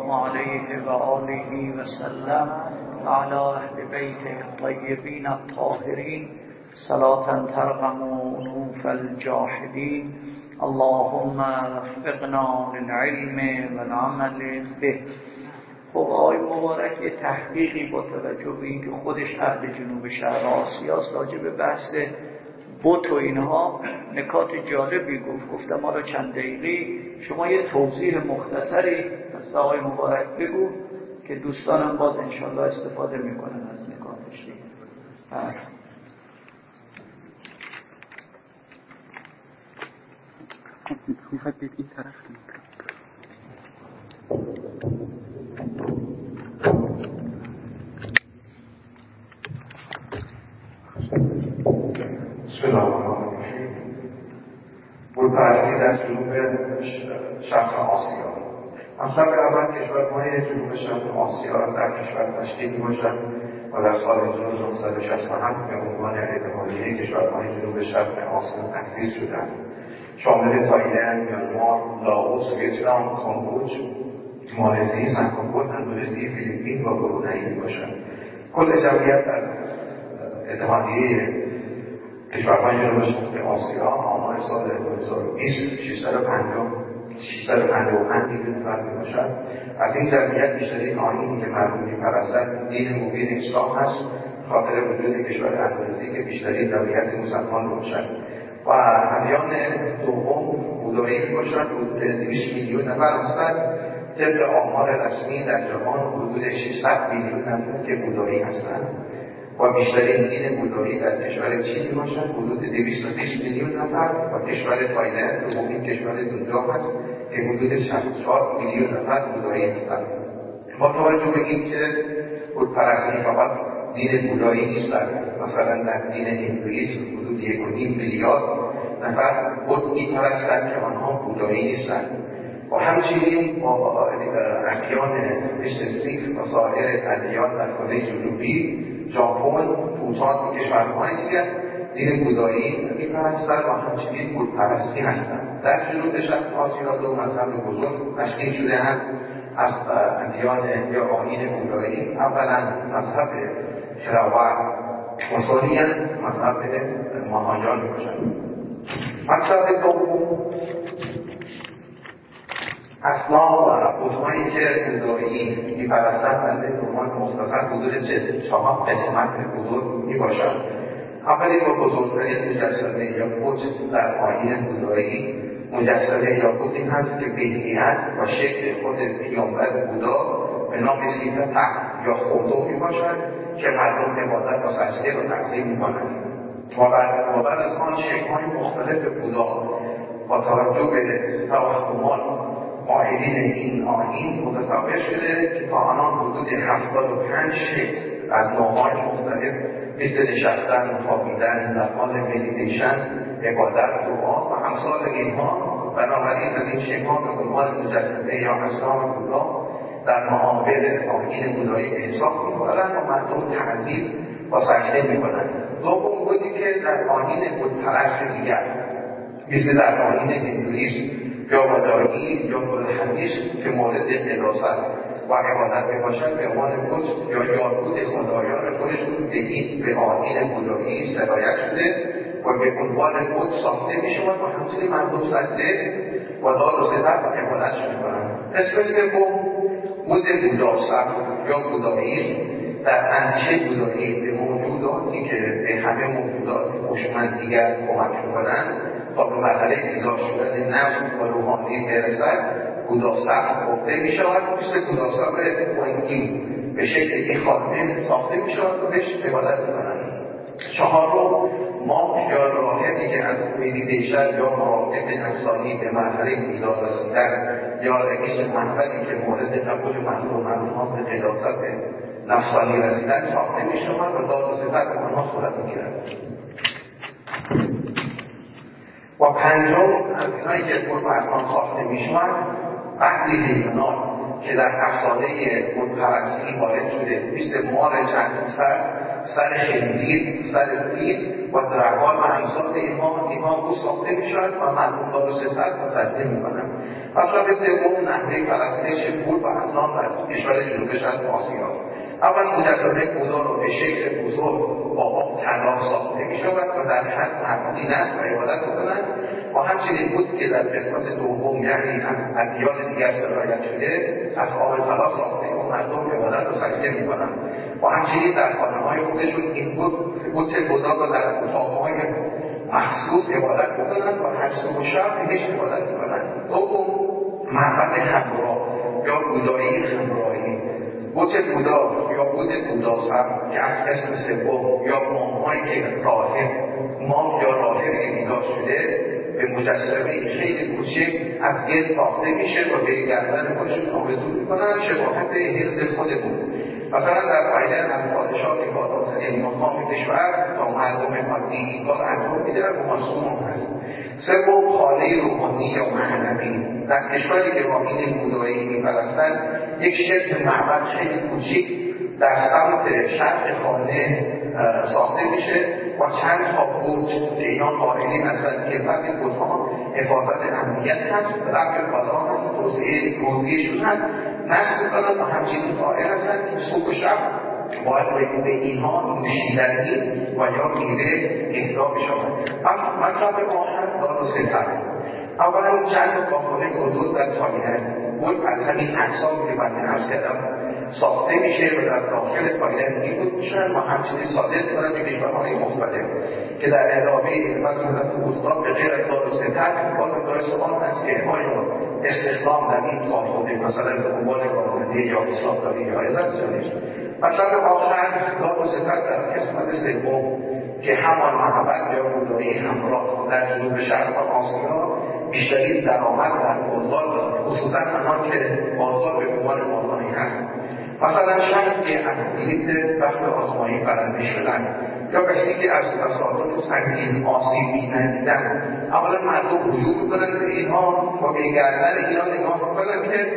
الله عليه وآله وسلم وعلى أهل بيته الطيبين الطاهرين صلاة ترغم أنوف الجاحدين اللهم وفقنا للعلم والعمل به. خب آقای مبارک یه تحقیقی با توجه به اینکه خودش اهل جنوب شرق آسیاست راجع به بحث بت و اینها نکات جالبی گفتم ما را چند دقیقه شما یه توضیح مختصری از آقای مبارک بگو که دوستانم باز انشالله استفاده میکنن از نکاتش دیگه. میخواد بید این طرف بسم الله الرحمن الرحیم. بتپرستی در جنوب شرق آسیا. اصلا اول کشورهای جنوب شرق آسیا در کشور تشکیل می‌باشد و در سال 1967 به عنوان اتحادیه کشورهای جنوب شرق آسیا تأسیس شدند. شامل تایلند، میانمار، لاوس، ویتنام، کامبوج، مالزی، سنگاپور، اندونزی، فیلیپین و برونئی میباشد. کل جمعیت در اتحادیه کشورهای جنوب شرق آسیا آمار سال 2020 655 میلیون فرد میباشد. از این جمعیت بیشترین آیینی که مردم میپرستند دین مبین اسلام است، خاطر وجود کشور اندونزی که بیشترین جمعیت مسلمان باشد و ادیان دوم بودایی میباشد. حدود 200 میلیون نفر هستند. طبق آمار رسمی در جهان حدود 600 میلیون نفر که بودایی هستند و بیشترین دین بودایی در کشور چین میباشد، حدود 220 میلیون نفر و کشور تایلند دومین کشور دنیا هست که حدود 64 میلیون نفر بودایی هستند. با توجه به اینکه بتپرستی فقط دین بودایی نیست، مثلا در دین هندویسم حدود 1.5 میلیارد نفر بت میپرستند که آنها بودایی نیستند و همچنین با ادیان مثل سیخ و سایر ادیان در کره جنوبی، ژاپن، بوتان و کشورهای دیگر دین بودایی میپرستند و همچنین بتپرستی هستند. در جنوب شرق آسیا دو مذهب بزرگ تشکیل شده‌اند از ادیان یا آیین بودایی. اولا مذهب تراواق و ثانیاً مذهب مهاجان میباشد. مذهب دوم اصنام و بت‌هایی که بودایی میپرستند از عنوان مختصر حدود 4 قسمت بزرگ میباشد. اولی و بزرگترین مجسمه یا بت در آیین بودایی مجسمه یا بتی هست که به هیئت و شکل خود پیامبر بودا به نام صفت یا خودو میباشد که مردم عبادت و سجده و تعظیم میکنند و بعد از آن شکل‌های مختلف بودا با توجه به توهمات قائلین این آیین متصور شده که تا آنان حدود 75 شکل از نوع‌های مختلف مثل نشستن، خوابیدن، در حال مدیتیشن، عبادت، دعا و امثال اینها. بنابراین از این شکل‌ها به عنوان مجسمه یا اصنام بودا در معابد آیین بودایی به حساب می‌برند و مردم تعظیم و سجده می‌کنند. دوم بودی که در آیین بت‌پرست دیگر مثل در آیین هندویسم یا بودایی یا بوده‌حنیسم که مورد قداست و عبادت میباشد به عنوان بت یا یاربود خدایان خودشون به آیین بودایی سرایت شده و به عنوان بت ساخته میشود و همچنین مردم سجده و داد و ستر و عبادتش میکنند. قسم سوم بود بوداست یا بودایی در اندیشه بودایی به موجوداتی که به همه موجودات هوشمند دیگر کمک میکنند تا به مرحله بیدار شدن نفس و روحانی برسد بوداست گفته می شود. مثل بوداست کوانتیم به شکل خاتمه ساخته می شود و بهش عبادت می کنند. چهارم ماه یا راهبی که از مدیتیشن یا مراقبه نفسانی به مرحله بیدار رسیدن یا رئیس محفلی که مورد قبول مردم به قداست نفسانی رسیدن ساخته می شود و داد و ستر به آنها صورت می گیرد. و پنجم از اینایی که بت و اصنام ساخته می شود قتل حیوانات که در افسانه بتپرستی وارد شده مثل مار چند سر خنزیر، سر فیل و درگان و امثال اینها بود ساخته می شود و مردم داد و ستر و سجده می کنند. مطلب سوم نحوه پرستش پول و اصنام در کشور جنوب شرق آسیا. اول مجسمه بودا رو به شکل بزرگ با آب طلا ساخته می‌شود و در حد معمولی نصب و عبادت می‌کنند و همچنین بود که در قسمت دوم یعنی از ادیان دیگر سرایت شده از آب طلا ساخته و مردم عبادت و سجده می‌کنند و همچنین در خانه‌های خودشون این بت بودا رو در اتاق‌های مخصوص عبادت می‌کنند و هر صبح و شب بهش عبادت می‌کنند. دوم معبد همراه یا بودایی همراهی. بت بودا یا بت بوداسم که از قسم سوم یا ماه‌هایی که ماه یا راهبی بیدار شده به مجسمه خیلی کوچک از گل ساخته میشه و به گردن خودشون آویزون میکنن شباهت حرز خودمون. مثلا در تایلند از پادشاه که بالاترین مقام کشور تا مردم عادی این کار انجام میده و مصوم هست. سوم خانه روحانی یا معنوی. در کشوری که راهین بودایی میپرستند یک شبه معبد خیلی کوچیک در سمت شرق خانه ساخته میشه و چند تا برج که اینا قائلین هستند که فرد بت‌ها حفاظت امنیت هست، رفع بلا هست، توسعه روزیشون هست نصب میکنند و همچنین قائل هستند که صبح و شب باید به اینها نوشیدنی و یا میوه اهدا بشود. مطلب آخر داد و ستر. اولا چند کارخانه حدود در تایلند بود از همین اقسام که من عرض کردم ساخته میشه و در داخل تایلند میبود میشن و همچنین صادر کنند به کشورهای مختلف که در علاوه مثلا تو استاد به غیر از داد و ستر بازم داره سوال هست که آیا استخدام در این کارخانه مثلا به عنوان راننده یا حسابداری یا اداره‌ای. مطلب آخر داد و ستر در قسمت سوم که همان معبد یا بودایی همراه در جنوب شرق آسیا بیشترین درآمد در بازار دارد، خصوصا آنها که بازار به عنوان مالانی هست. مثلا شخص که از بلیط بخت آزمایی برنده شدن یا کسی که از تصادف سنگین آسیبی ندیدن، اولا مردم هجوم میکنند به اینها و به گردن اینها نگاه میکنند که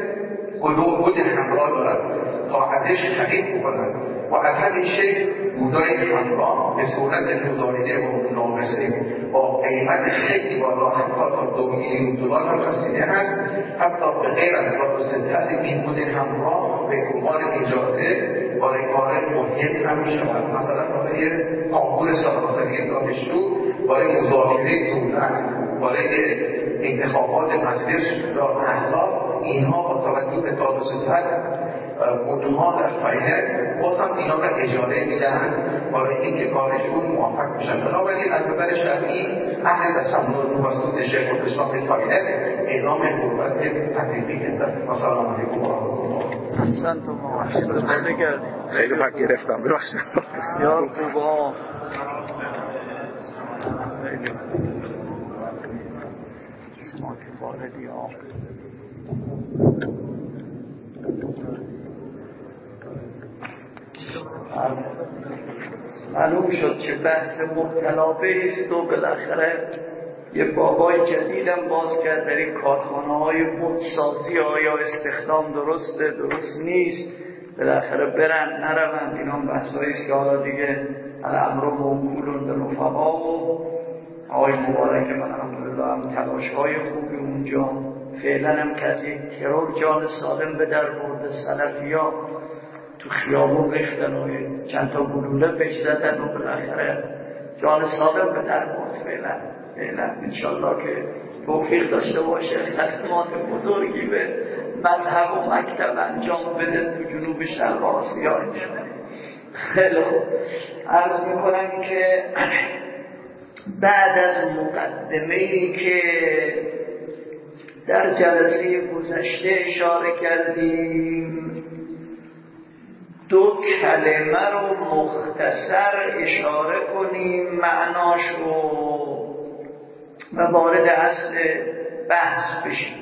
بود همراه دارد تا ازش خرید میکنند و از همین شکل بودای همراه به صورت مزایده و منامسه با قیمت خیلی بالا حتی تا 2 میلیون دلار هم رسیده هست. حتی به غیر از داد و ستر این بود همراه به عنوان اجازه برای کار مهم هم می شود، مثلا برای کانکور سراسری دانشجو، برای مذاکره دولت، برای انتخابات مجلس یا احزاب. اینها با توجه به داد و ستر بودها در تایلند بازم اینا را اجاره میدهند برای اینکه کارشون موفق بشن. بنابراین از نظر شرعی اهل تسنن توسط شیخ الاسلام تایلند اعلام غربت تکلیفی کردند. السلام علیکم و رحمت الله. احسنتم و استفاده کردیم. خیلی وقت گرفتم، ببخشید. بسیار خوبا. خیلی شما که واردی ها معلوم شد چه بحث مبتلابه است و بالاخره یه بابای جدیدم باز کرد در این کارخانه‌های بت‌سازی آیا استخدام درسته درست نیست، بالاخره برن نروند. اینا هم بحثایی است که حالا دیگه الامر موکول به رفقا و آقای مبارک من الحمدلله هم تلاش‌های خوبی اونجا فعلا هم که از یک ترور جان سالم به در برده سلفی‌ها تو خیابون ریختن و چند تا گلوله پیش زدن و بالاخره جان سالم به در برد. فعلا انشالله که توفیق داشته باشه خدمات بزرگی به مذهب و مکتب انجام بده تو جنوب شرق آسیا. خیلی خوب، عرض میکنم که بعد از مقدمه‌ای که در جلسه گذشته اشاره کردیم 2 کلمه رو مختصر اشاره کنیم معناش رو و وارد اصل بحث بشیم.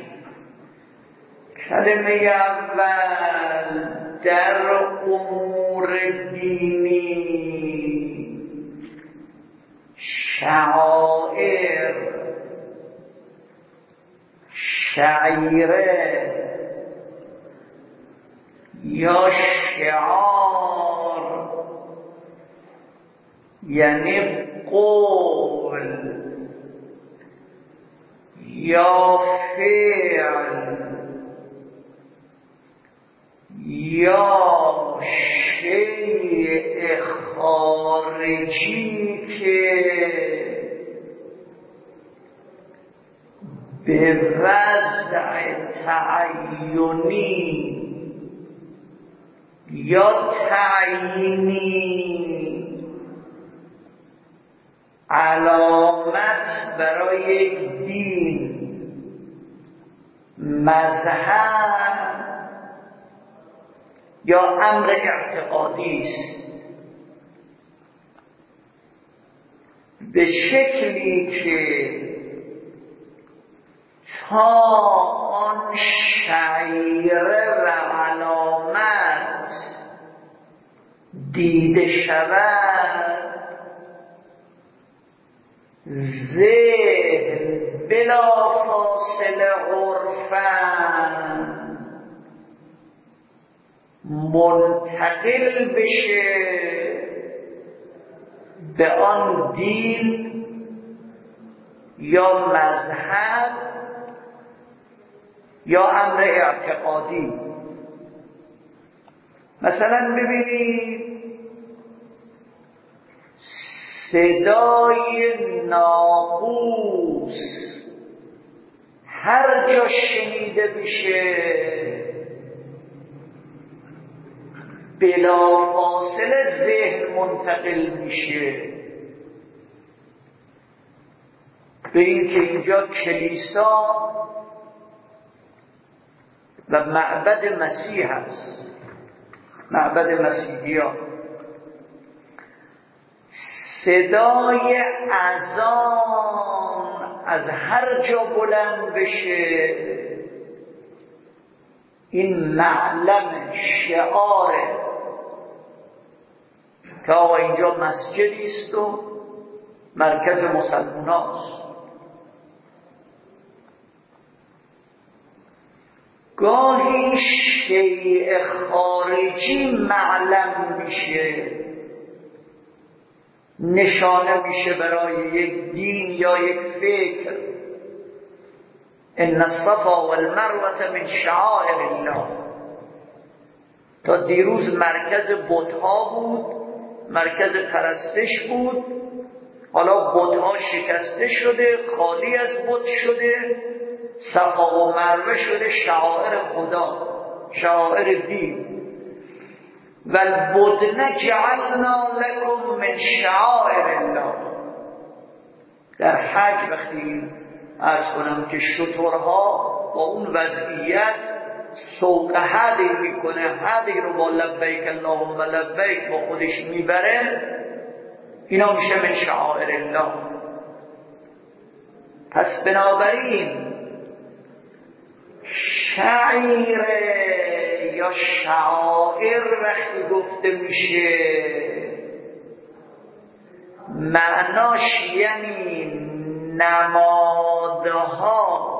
کلمه اول در امور دینی شعائر، شعیره یا شعار یعنی قول یا فعل یا شیء خارجی که به وضع تعینی یا تعیینی علامت برای یک دین، مذهب یا امر اعتقادی است، به شکلی که تا آن شعیره و علامت دیده شود، ذهن بلا فاصله عرفاً منتقل بشه به آن دین یا مذهب یا امر اعتقادی. مثلا ببینید صدای ناقوس هر جا شنیده بشه بلا فاصله ذهن منتقل میشه به این که اینجا کلیسا و معبد مسیح هست، معبد مسیحیان. صدای اذان از هر جا بلند بشه، این معلم شعاره که آقا اینجا مسجدی است و مرکز مسلمان است. گاهی شیء خارجی معلم میشه، نشانه میشه برای یک دین یا یک فکر. ان الصفا والمروه من شعائر الله. تا دیروز مرکز بت‌ها بود، مرکز پرستش بود، حالا بت‌ها شکسته شده، خالی از بت شده، صفا و مروه شده شعائر خدا، شعائر دین. و البدن جعلنا لكم من شعائر الله. در حج وقتی عرض کنم که شترها با اون وضعیت سوق هدی میکنه، هدی رو با لبیک اللهم لبیک با خودش میبره، اینا میشه من شعائر الله. پس بنابراین شعیره یا شعائر وقتی گفته میشه معناش یعنی نمادها،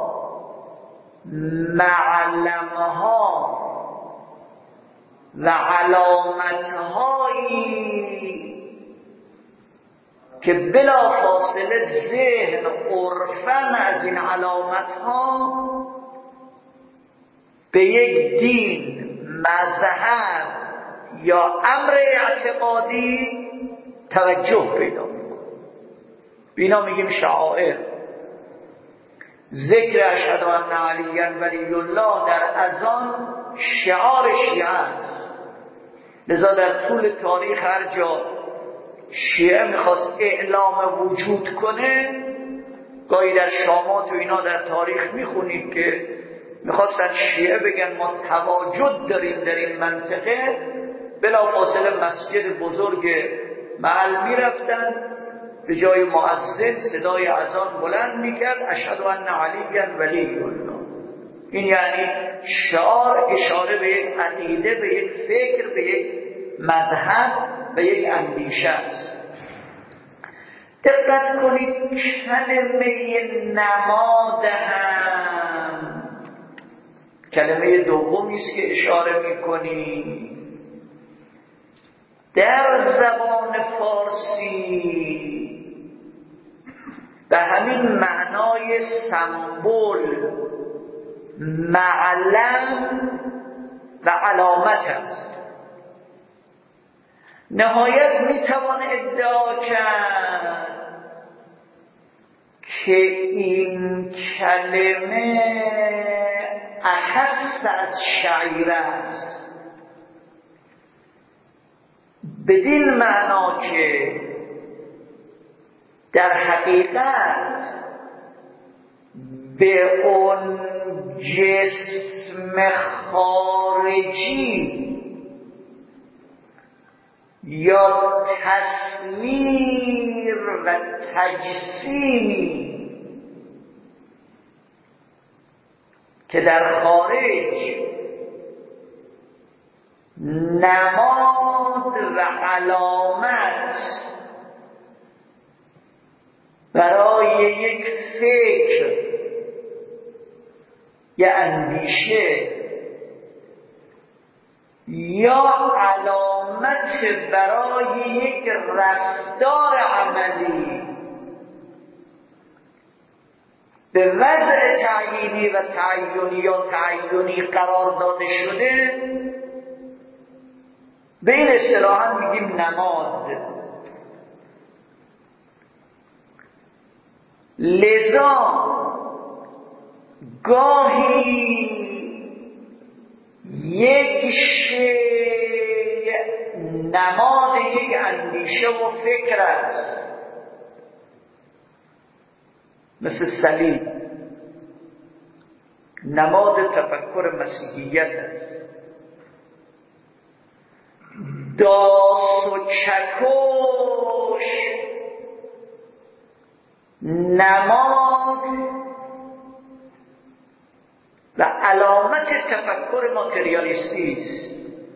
معلمها و علامتهایی که بلا فاصله ذهن عرفاً از این علامتها به یک دین، مذهب یا امر اعتقادی توجه پیدا میکنه. بینا میگیم شعائر. ذکر اشهد ان علی ولی الله در اذان شعار شیعه است. لذا در طول تاریخ هر جا شیعه میخواست اعلام وجود کنه، گاهی در شامات و اینا در تاریخ میخونید که میخواستن شیعه بگن ما تواجد داریم در این منطقه، بلا فاصله مسجد بزرگ محل میرفتن، به جای مؤذن صدای اذان بلند میکرد اشهد ان علی ولی الله. این یعنی شعار، اشاره به یک عقیده، به یک فکر، به یک مذهب، به یک اندیشه است. دقت کنید کلمه نماد هم کلمه دومی است که اشاره میکنی. در زبان فارسی به همین معنای سمبل، معلم و و علامت است. نهایت میتوان ادعا کرد که این کلمه اخص از شعیره است، بدین معنا که در حقیقت به اون جسم خارجی یا تصویر و تجسیمی که در خارج نماد و علامت برای یک فکر یا اندیشه یا علامت برای یک رفتار عملی به وضع تعیینی و تعینی یا تعینی قرار داده شده، به این اصطلاحاً میگیم نماد. لذا گاهی یک شیء نماد یک اندیشه و فکر است، مثل صلیب نماد تفکر مسیحیت است. داس و چکش نماد و علامت تفکر ماتریالیستی است.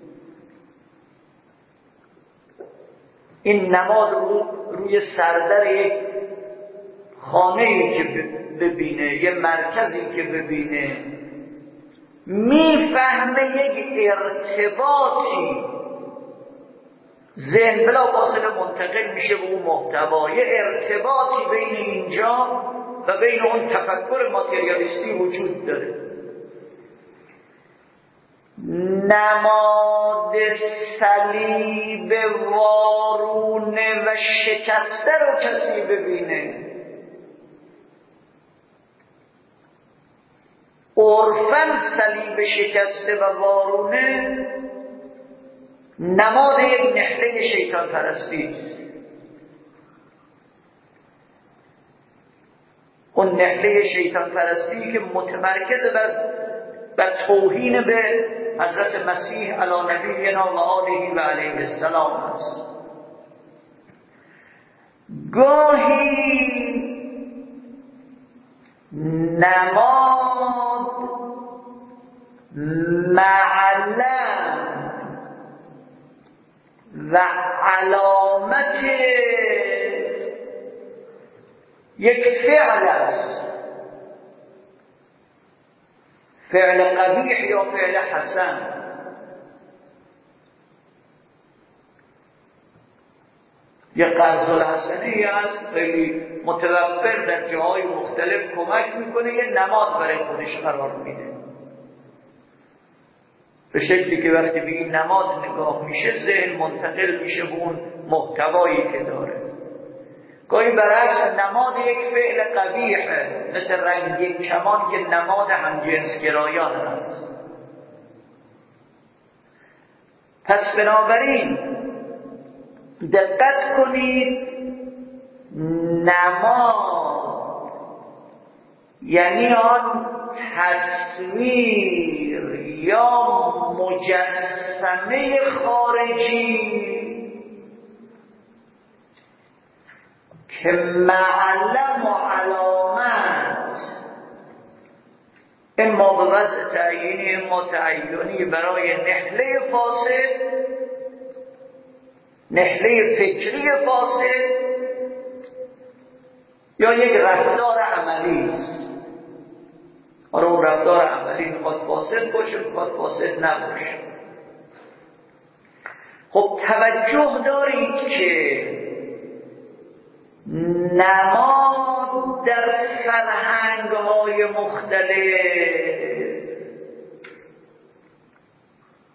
این نماد روی سردر یک خانه‌ای که ببینه، یه مرکزی که ببینه، میفهمه یک ارتباطی، ذهن بلا فاصله منتقل میشه به اون محتوا، یه ارتباطی بین اینجا و بین اون تفکر ماتریالیستی وجود داره. نماد صلیب وارونه و شکسته رو کسی ببینه، عرفاً صلیب شکسته و وارونه نماد یک نحله شیطان پرستی است. اون نحله شیطان پرستی که متمرکز بر توهین به حضرت مسیح علی نبینا و آله و علیه السلام است. گاهی نماد معلم و علامت یک فعل است، فعل قبیح یا فعل حسن. یک قرض الحسنه است، خیلی متوفر در جاهای مختلف کمک میکنه، یه نماد برای خودش قرار میده، به شکلی که وقتی به این نماد نگاه میشه ذهن منتقل میشه به اون محتوایی که داره. گاهی برعکس نماد یک فعل قبیحه، مثل رنگین کمان که نماد همجنسگرایان است. پس بنابراین دقت کنید، نماد یعنی آن تصویر یا مجسمه خارجی که معلم و علامت اما به وضع تعیینی اما تعینی برای نحله فاسد، نحله فکری فاسد یا یک رفتار عملی است. آره اون رفتار عملی میخواد فاسد باشه، میخواد فاسد نباشه. خب توجه دارید که نماد در فرهنگ‌های مختلف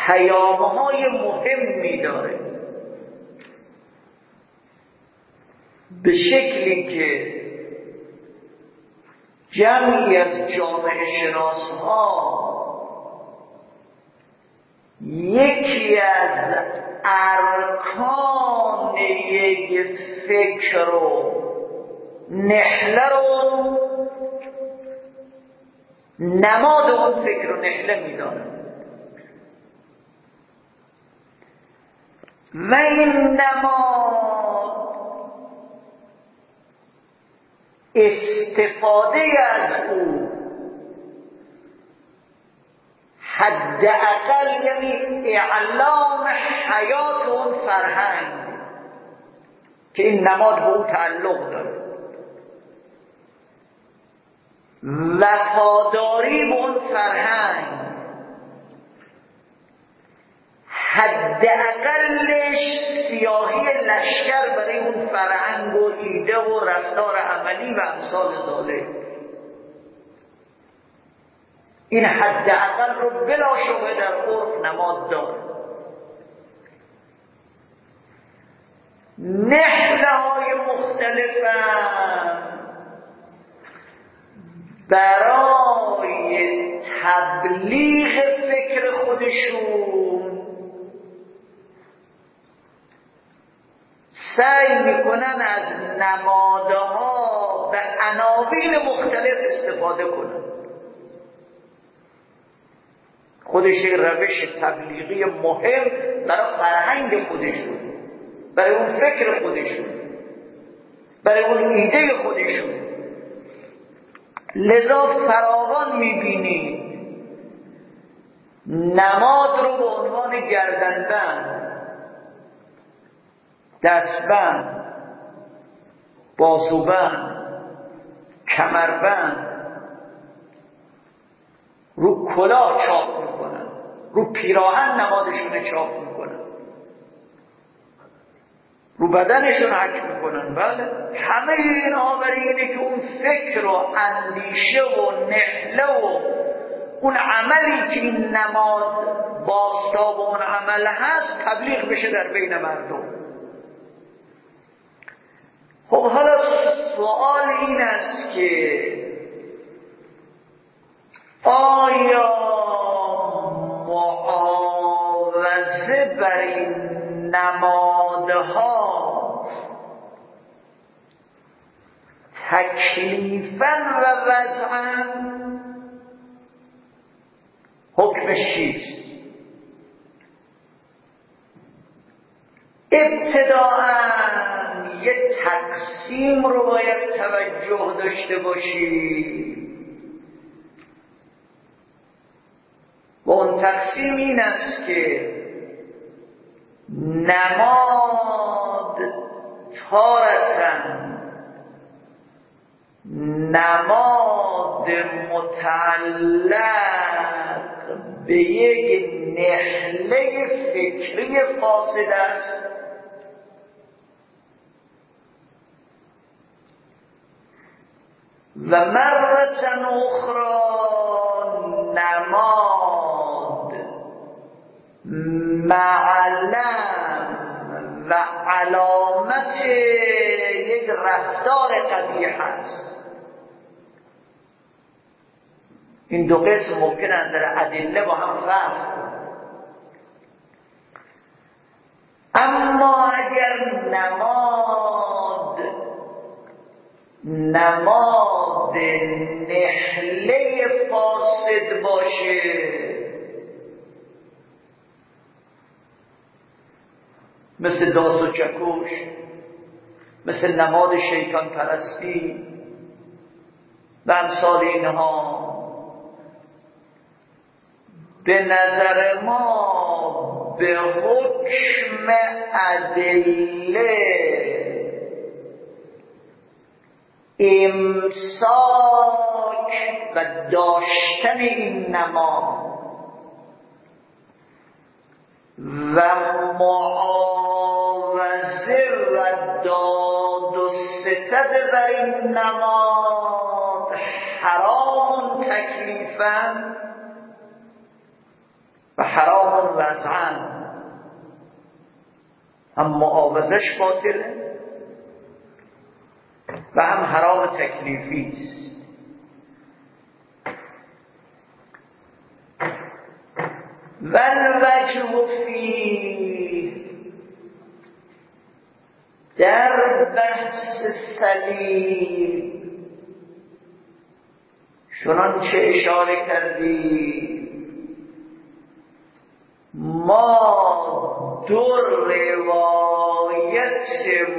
پیام‌های مهمی داره، به شکلی که جمعی از جامعه شناس‌ها یکی از ارکان یک فکر و نحله رو نماد اون فکر و نحله میدانند و این نماد استفاده از او حداقل یعنی اعلام حیات اون فرهنگ که این نماد به او تعلق داره، وفاداری به اون فرهنگ، حداقلش سیاهی لشکر برای اون فرهنگ و ایده و رفتار عملی و امثال ذالک، این حداقل رو بلا شبهه در عرف نماد داره. نحله های مختلفن برای تبلیغ فکر خودشون سعی میکنن از نمادها و عناوین مختلف استفاده کنن. خودش روش تبلیغی مهم برای فرهنگ خودشون، برای اون فکر خودشون، برای اون ایده خودشون. لذا فراوان میبینید نماد رو به عنوان گردنبند، دستبند، بازوبند، کمربند رو کلاه چاپ میکنن، رو پیراهن نمادشون چاپ میکنن، رو بدنشون حک میکنن. بله، همه اینها برای اینه که اون فکر و اندیشه و نحله و اون عملی که این نماد بازتاب اون عمل هست تبلیغ بشه در بین مردم. خب حالا سوال این است که آیا معاوضه بر این نمادها تکلیفاً و وضعاً حکمش چیست؟ ابتداءً یک تقسیم رو باید توجه داشته باشی و اون تقسیم این است که نماد تارةً نماد متعلق به یک نحله فکری فاسد است و مرة اخرى نماد معلم و علامت یک رفتار قبیح است. این دو قسم ممکن است در ادله با هم فرق کنند. اما اگر نماد نحله فاسد باشه، مثل داس و چکش، مثل نماد شیطان پرستی و امثال اینها، به نظر ما به حکم ادله امساک و داشتن این نماد و معاوضه و داد و ستد بر این نماد حرام تکلیفاً و حرام وضعاً، هم معاوضش باطله و هم حرام تکلیفی است. والوجه فیه، در بحث صلیب چنانچه اشاره کردی ما دو روایت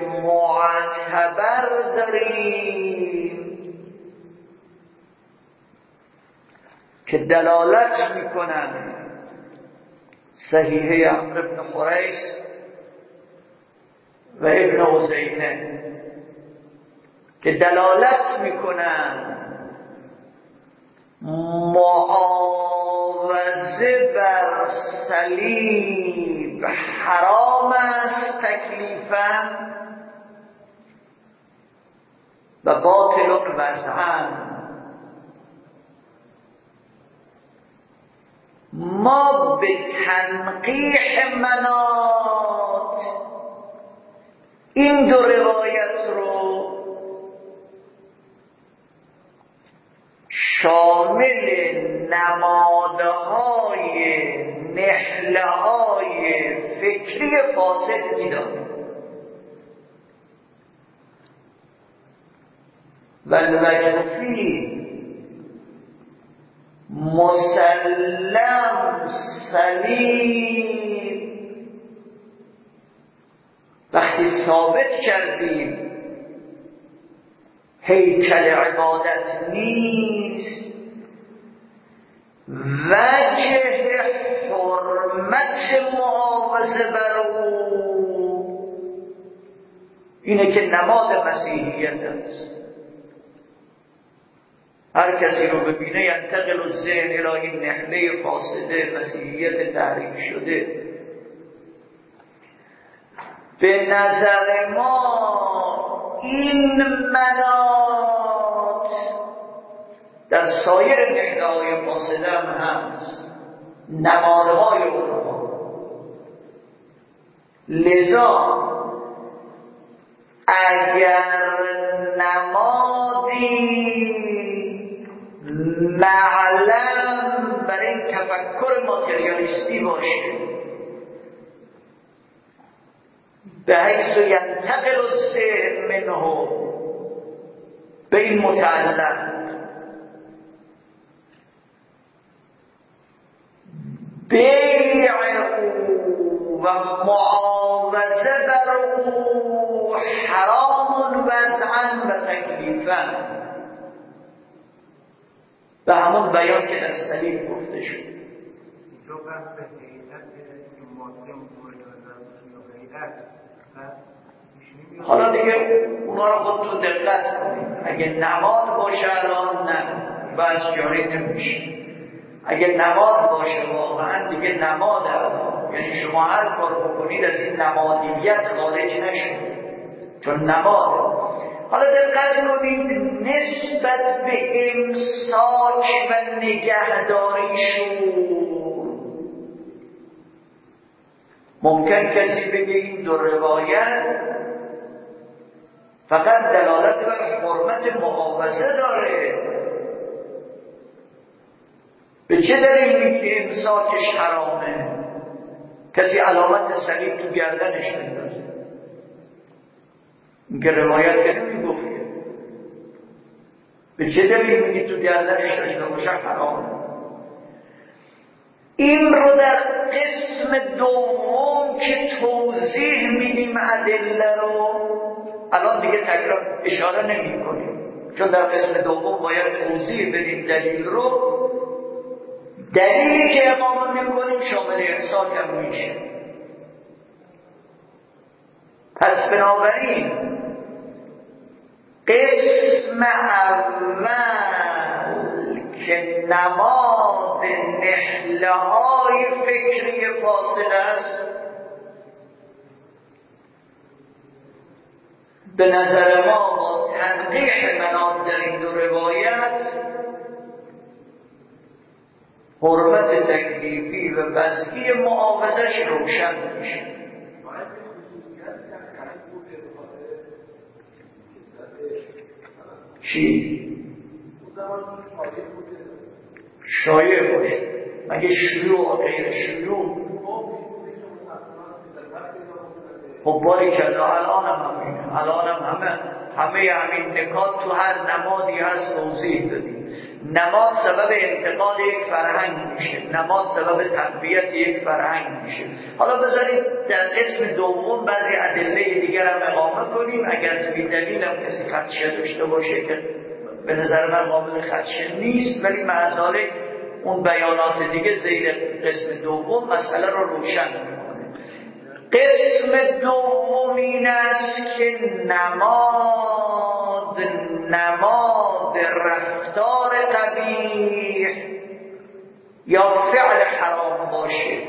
معتبر داریم که دلالت میکنن، صحیحه عمرو بن حریث و ابن عزینه، که دلالت میکنن معاوضه بر صلیب حرام است تکلیفاً و باطل وضعاً. ما به تنقیح منات این دو روایت رو شامل نمادهای نحله‌های فکری فاسد می‌دانیم. والوجه فیه مسلم سلیم، وقتی ثابت کردیم هیکل عبادت نیست، وجه حرمت معاوضه بر او اینه که نماد مسیحیت است. هر کسی رو ببینه ینتقل الذهن الی این نحله فاسده مسیحیت تحریف شده. به نظر ما این مناط در سایر نحله‌های فاسده هم هست، نمادهای اونها. لذا اگر نمادی معلم برای این تفکر ماتریالیستی باشه به حیث ینتقل الذهن منه به این متعلق بیع او و معاوضه بر او حرام وضعاً و تکلیفاً، به همون بیان که در صلیب گفته شد. حالا دیگه اونا رو خودتون دقت کنید. اگه نماد باشه الان نه بس جاری نمیشه. اگه نماد باشه واقعا دیگه نماد الان، یعنی شما هر کار بکنید از این نمادیت خارج نشید، چون نماد. حالا دقت کنید نسبت به امساک و نگهداری شور، ممکن کسی بگه این دو روایت فقط دلالت بر حرمت معاوضه داره. به چه دلیل میگه امساکش حرامه؟ کسی علامت صلیب تو گردنش میندازه، این که روایت که نمیگفت. به چه دلیل میگی تو گردنش داشته باشه حرام؟ این رو در قسم دوم که توضیح میدیم ادله رو الان دیگه تکرار اشاره نمی کنیم، چون در قسم دوم باید توضیح بدیم دلیل رو. دلیلی که اقامه میکنیم شامل امساک هم میشه. پس بنابراین قسم اول که نماد نحله‌های فکری فاصله است، به نظر ما با تنقیح مناط در این دو روایت حرمت تکلیفی و وضعی معاوضش روشن میشه. چی؟ شایع باشه، مگه شیوع و غیر شیوع؟ خب باری که الان هم همه همین نکات تو هر نمادی هست توضیح دادیم. نماد سبب انتقال یک فرهنگ میشه، نماد سبب تقویت یک فرهنگ میشه. حالا بذارید در قسم دوم بعضی ادله دیگر هم اقامه کنیم. اگر توی دلیل هم کسی خدشه داشته باشه که به نظر من قابل خدشه نیست، ولی معذالک اون بیانات دیگه زیر قسم دوم مسئله رو روشن میکنه. قسم دوم این است که نماد رفتار قبیح یا فعل حرام باشه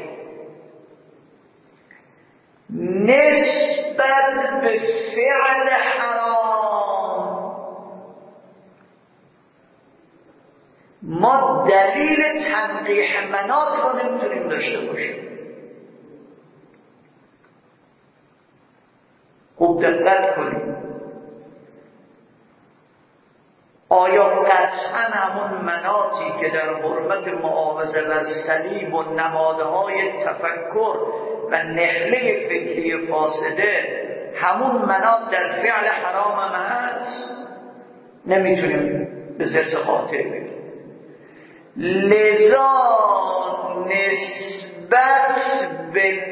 نسبت به فعل حرام ما دلیل تنقیح منات رو نمیتونیم داشته باشیم. خوب دقت کنیم، آیا قطعا همون مناطی که در حرمت معاوضه بر صلیب و نمادهای تفکر و نحله فکری فاسده همون مناط در فعل حرام هم هست؟ نمیتونیم به ذات قاطع بگیم. لذا نسبت به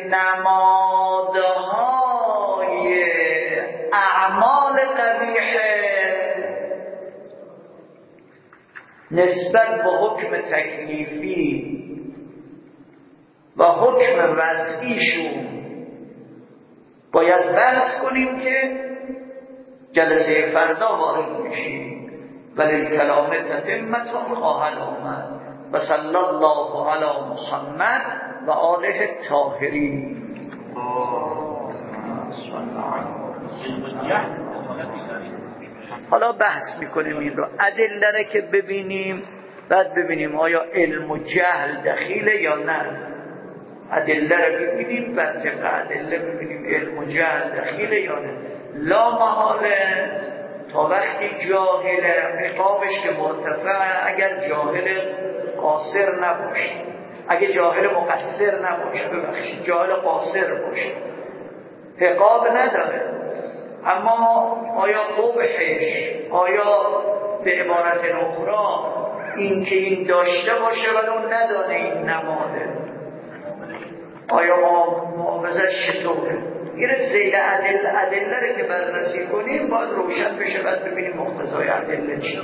نمادهای اعمال قبیحه نسبت به حکم تکلیفی و حکم وضعیشون باید بحث کنیم که جلسه فردا وارد میشیم. ولی کلام تتمتون خواهد آمد. و صلی الله علی محمد و آله الطاهرین. حالا بحث میکنیم این رو، ادله که ببینیم، بعد ببینیم آیا علم و جهل دخیله یا نه. ادله رو ببینیم، بعد طبق ادله ببینیم علم و جهل دخیله یا نه. لا محاله تا وقتی جاهل عقابش که مرتفع، اگر جاهل قاصر نباشه، اگه جاهل مقصر نباشه، ببخشید جاهل قاصر باشه عقاب نداره. اما آیا قبحش، آیا به عبارت اخرى این که این داشته باشه ولی اون ندانه این نماده، آیا معاوضش چطوره؟ این زید ادله که بررسی کنیم باید روشن بشه، بعد ببینیم مقتضای ادله چی.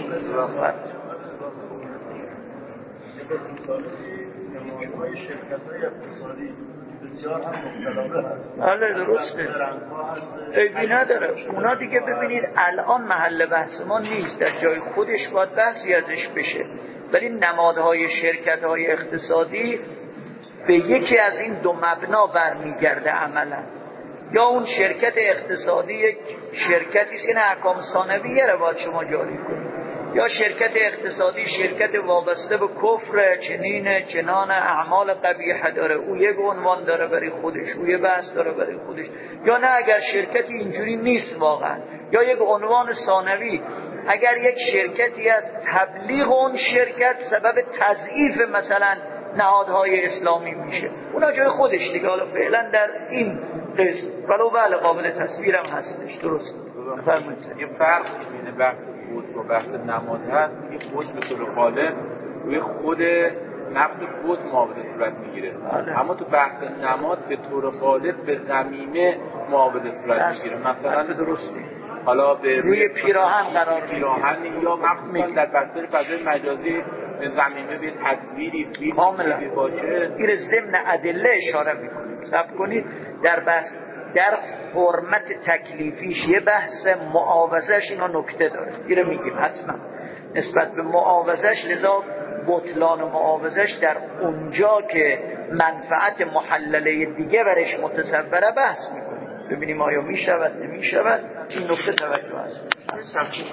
نمادهای شرکت‌های اقتصادی بسیار هم مختلفه هست. بله درسته، عیبی نداره. اونا دیگه ببینید الان محل بحث ما نیست، در جای خودش باید بحثی ازش بشه، ولی نمادهای شرکت‌های اقتصادی به یکی از این دو مبنا برمیگرده عملا. یا اون شرکت اقتصادی یک شرکتی است که احکام ثانویه رو باید شما جاری کنید، یا شرکت اقتصادی شرکت وابسته به کفر چنان اعمال قبیحه داره، او یک عنوان داره برای خودش، او یک بحث داره برای خودش. یا نه اگر شرکتی اینجوری نیست واقعا، یا یک عنوان ثانوی، اگر یک شرکتی از تبلیغ اون شرکت سبب تضعیف مثلا نهادهای اسلامی میشه، اونا جای خودش دیگه. حالا فعلا در این قسم ولو بله قابل تصویرم هستش. درست فرمایید. یه فرق بین بحث بود و بحث نماد هست که بود به طور غالب روی خود نقد بود معاوضه صورت میگیره، اما تو بحث نماد به طور غالب به زمینه معاوضه صورت میگیره. مثلا درسته حالا به روی پیراهن قرار پیراهن یا مخصوصا در بستر فضای مجازی به زمینه به تصویری کاملا باشه. این ضمن ادله اشاره میکنید. صبر کنید، در بحث در حرمت تکلیفیش یه بحث معاوضش اینا نکته داره، این میگیم حتما نسبت به معاوضش. لذا بطلان و معاوضش در اونجا که منفعت محلله دیگه برش متصوره بحث میکنیم، ببینیم آیا میشود نمیشود. این نکته توجه هست.